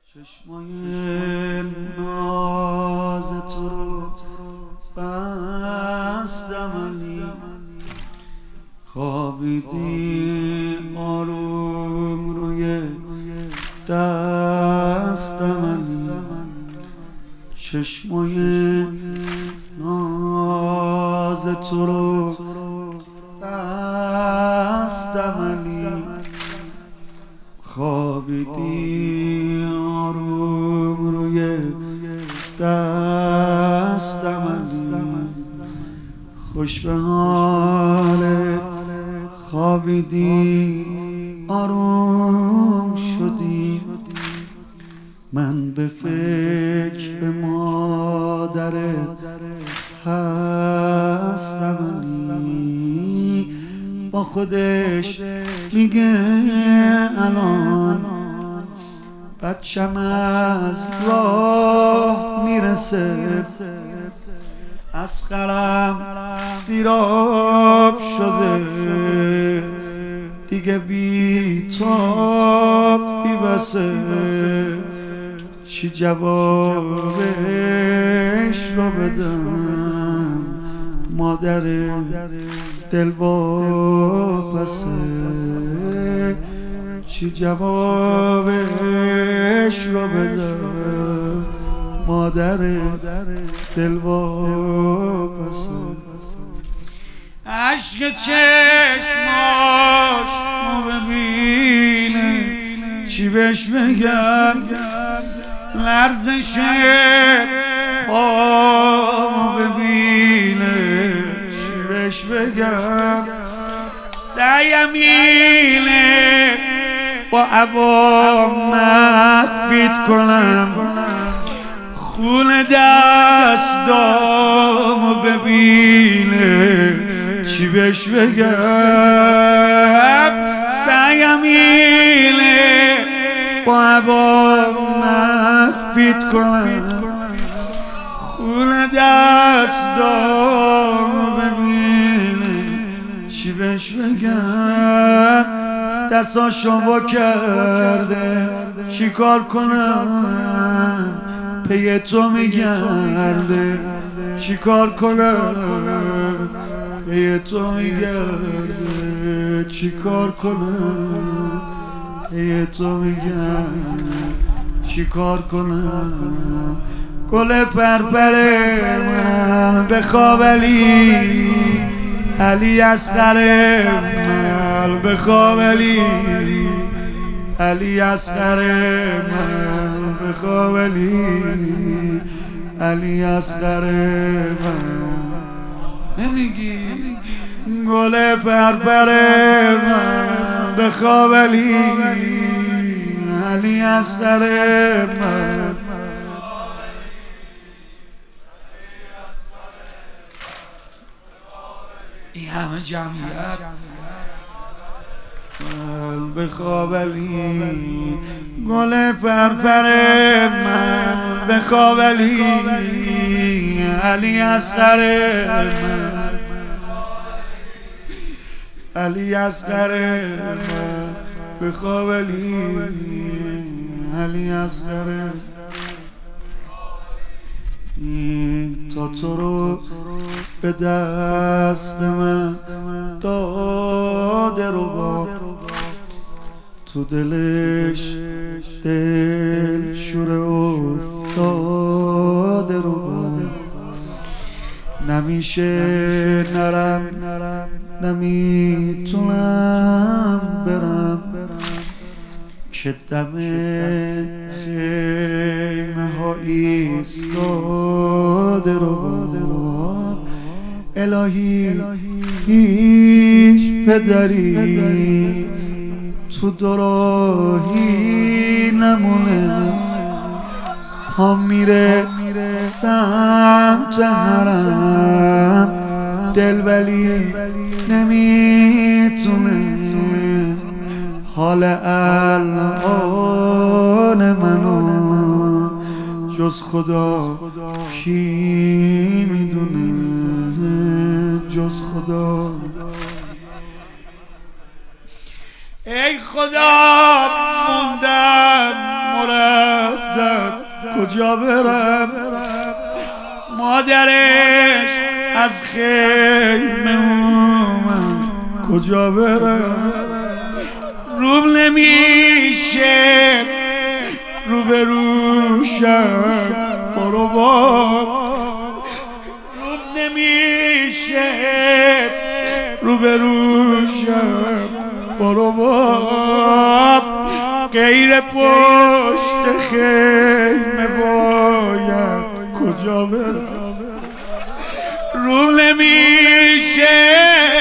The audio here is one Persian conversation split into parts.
چشمای ناز تو رو بستم علی، خوابیدی آروم روی دستم علی. چشمای ناز تو رو بستم علی، خوابیدی آروم روی دستم علی. خوش به حالت خوابیدی آروم شدی، من به فکر مادرت هستم علی. با خودش میگه الان بچم از راه میرسه، از قلم سیراب شده، دیگه بی تاب بی بسه. چی جوابش رو بدم، مادر دلواپسه. چی جوابش رو بدم، مادر دلواپسه. عشق چشماش ما ببینه، چی بهش بگم، لرزش پا ببینه، چی بهش بگم. سعیم اینه با عبا مخفیت کنم، خون دستامو ببینه، چی بهش بگم. سعیم اینه با عبا مخفیت کنم، خون دستامو ببینه، چی بهش بگم. دستاشو با کرده چی کار کنم، پی تو میگرده چی کار کنم، پی تو میگرده چی کار کنم، پی تو میگرده چی کار کنم. گل پرپر من بخواب علی، علی اصغر من بخواب علی، علی اصغر من بخواب علی، علی اصغر من. نمیگی گل پرپر من بخواب علی، علی اصغر من. این همه جمعیت بخواب علی، گل فرفر من بخواب علی، علی اصغر من، علی اصغر من بخواب علی، علی اصغر. تا تو رو به دست من داده رو با، تو دلش دل شور افتاده رو با. نمیشه نرم نمیتونم برم، که دم خیمه ها ایستاده رو. الهی هیچ پدری تو دوراهی نمونه، پا میره سمت حرم، دل ولی نمیتونه. حال الان منو جز خدا کی میدونه، جز خدا. ای خدا موندم مرد کجا برم مادرش از خیمه اومد کجا برم روم نمیشه روبروشم برو باب روم نمیشه روبروشم برو باب غیر پشت خیمه باید کجا برم روم نمیشه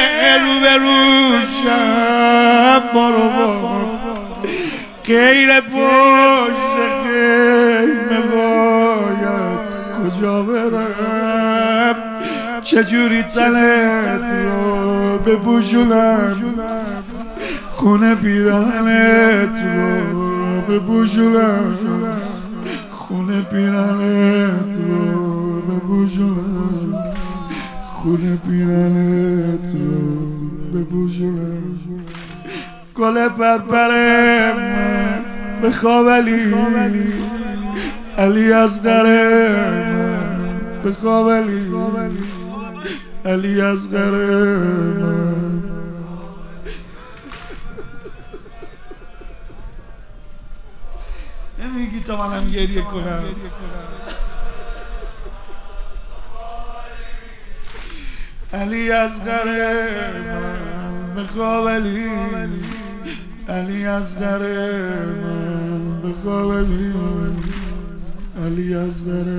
روبروشم برو باب غیر پشت خیمه باید کجا برم چجوری تنت رو بپوشونم خونه پیرهنت رو بپوشونم خونه پیرهنت رو بپوشونم خونه پیرهنت رو بپوشونم گل پرپر من بخواب علی اصغر من بخواب علی اصغر من نمیگی تا منم گریه کنم علی اصغر من بخواب علی اصغر من بخواب علی اصغر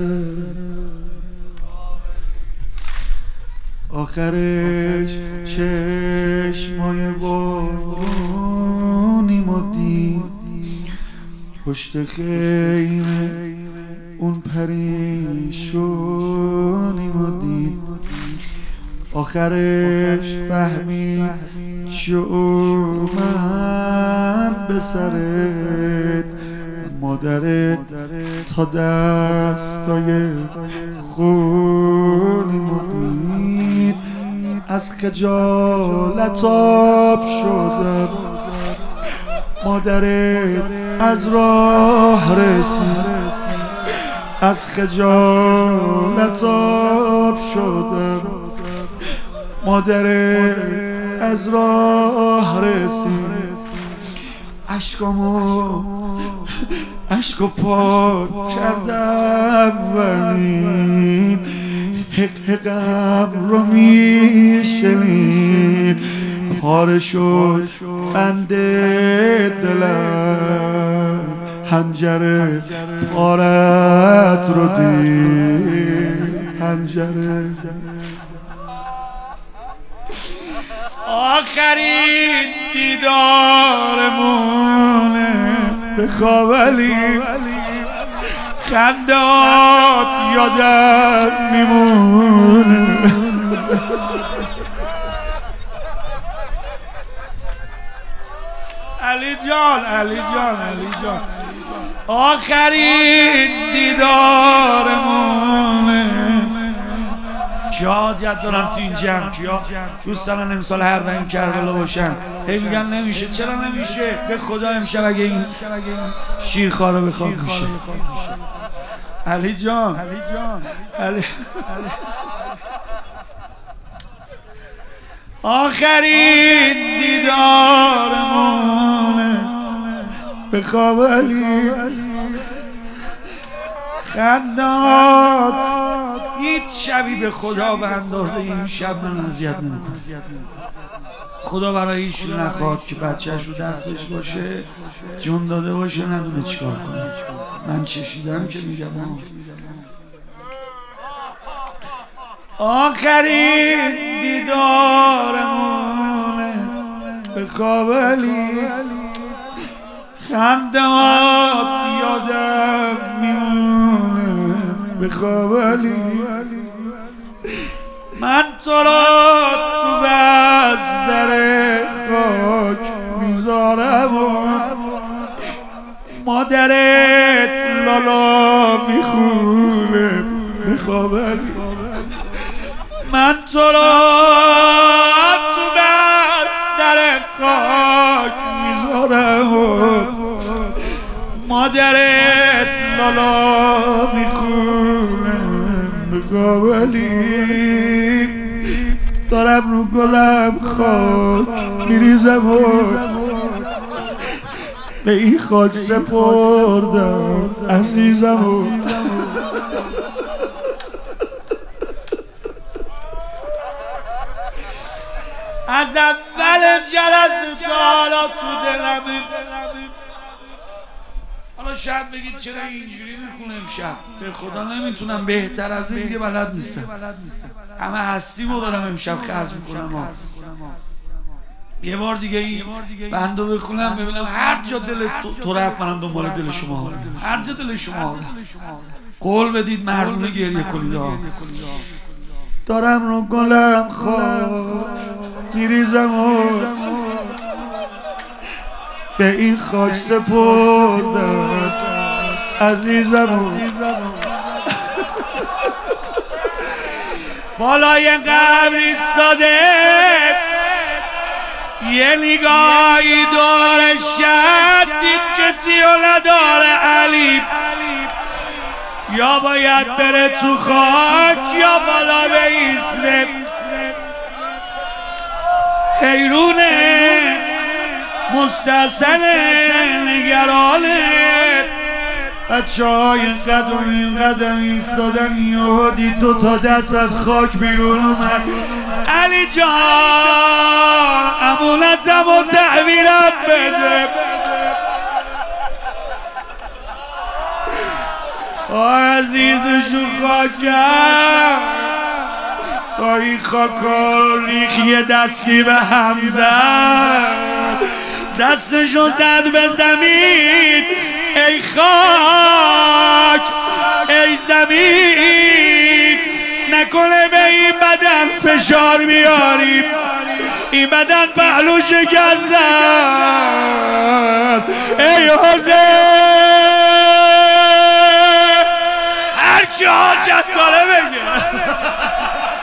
آخرش چشمای بارونی ما دید پشت خیمه اون پریشونی ما دید آخرش فهمید چه اومد به سرت مادرت تا دستای خونی ما دید از خجالت آب شدم مادرت از راه رسید از خجالت آب شدم مادرت از راه رسید عشقو پاک کردم ولی حقم رو میشنید پاره شد بند دلم حنجره پارت رو دید حنجره آخرین دیدارمونه بخواب علی خندات یادم میمونه علی جان آخرین دیدارمونه کیا حاجت دارم تو این جمع کیا دوست دارن امسال هر این کربلا باشن هی میگن نمیشه چرا نمیشه به خدا امشب اگه این شیرخواره بخواد میشه علی جان آخرین دیدارمونه بخواب علی خندات هیچ شبی به خدا به اندازه این شب من اذیت نمیکنه خدا برای هیچ نخواد که بچهش رو دستش باشه جون داده باشه ندونه چیکار کنه من چشیدم که میگم آخرین دیدارمونه بخواب علی خندات یادم میمونه بخواب علی من تو را تو بستر خاک میذارم و مادرت لالا میخونه بخواب علی من تو را تو بستر خاک میذارم و مادرت لالا میخونه به قابلی دارم رو گلم خاک میریزم و به این خاک سپردم عزیزم و از اول جلسه تا حالا تو دلمه. حالا شاید بگید چرا اینجوری میخونه امشب؟ به خدا نمیتونم بهتر از این دیگه بلد نیستم. همه هستیمو دارم امشب خرج میکنم. یه بار دیگه این بندو بخونم ببینم هر جا دل تو رفت منم دنبال دل شما، هر جا دل شما قول بدید مردونه گریه کنید. دارم رو گلم خاک میریزم و به این خاک سپردم عزیزم. بالای قبر ایستاده یه نگاهی دورش کرد، دید کسی رو نداره علی، یا باید بره تو خاک یا بالا بیسته. حیرونه مستحسنه نگرانه، بچه های قدم ایستادن یهو دید 2 تا دست از خاک بیرون اومد. علی جان امونتم و تحویلم بده، تا عزیزشو خاک کرد، تا این خاکا ریخ یه دستی به هم زد، دستشو زد به زمین. ای خاک ای زمین نکنه به این بدن فشار بیاریم، این بدن پهلو شکسته است. ای حسین هر کی حاجت کنه بگه